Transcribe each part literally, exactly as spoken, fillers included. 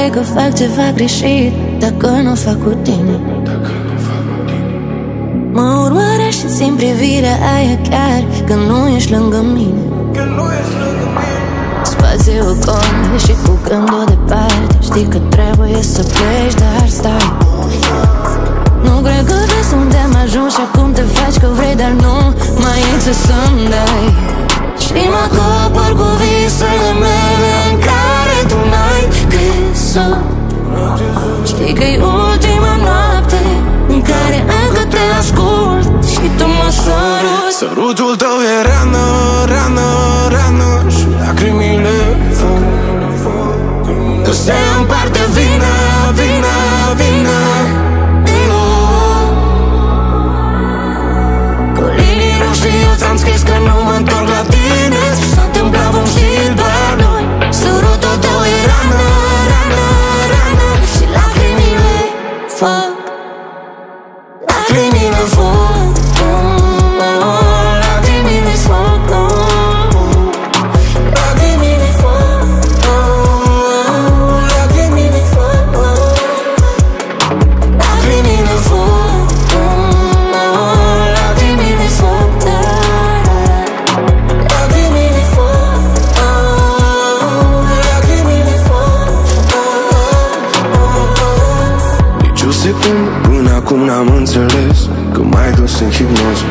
pare că fac ceva greșit dacă nu fac cu tine. Mă urmărești și simt privirea aia chiar când nu ești lângă mine. Spațiul gol și cu gândul departe. Știi că trebuie să pleci, dar stai. Nu cred că vezi unde am ajuns și acum te faci că vrei, dar nu mai e ce să-mi dai. Și mă acopăr cu visele mele în care tu n-ai crezut. Știi că-i ultima noapte în care încă te ascult și tu mă săruți. Sărutul tău e rană, rană, rană și lacrimile foc. Că se împarte vină, vină, vină. Cu linii roșii eu ți-am scris că nu mă întorc la tine. Ce s-a întâmplat vom ști doar noi. Sărutul tău e rană, rană, rană și lacrimile foc. Lacrimile foc. Lacrimile foc. Lacrimile foc. Lacrimile foc. Lacrimile foc. Lacrimile foc. Lacrimile foc. Lacrimile foc. Nici o secundă până acum n-am înțeles că m-ai dus în hipnoză.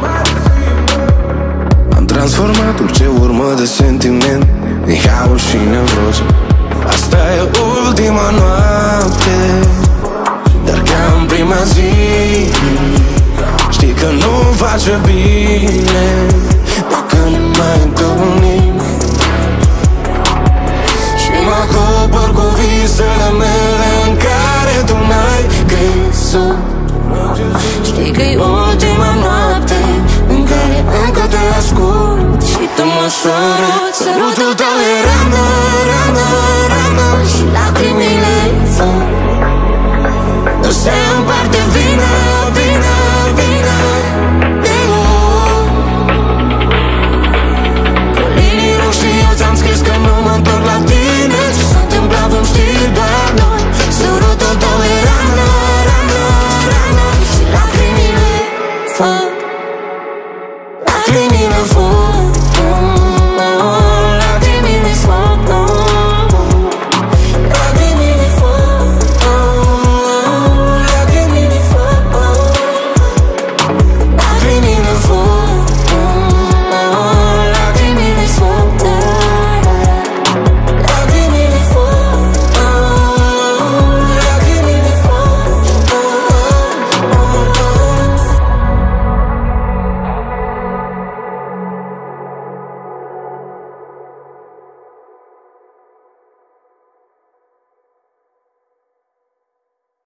Am transformat orice urmă de sentiment în haos și nevroză. Asta e ultima noapte, dar ca în prima zi știi că nu-mi face bine.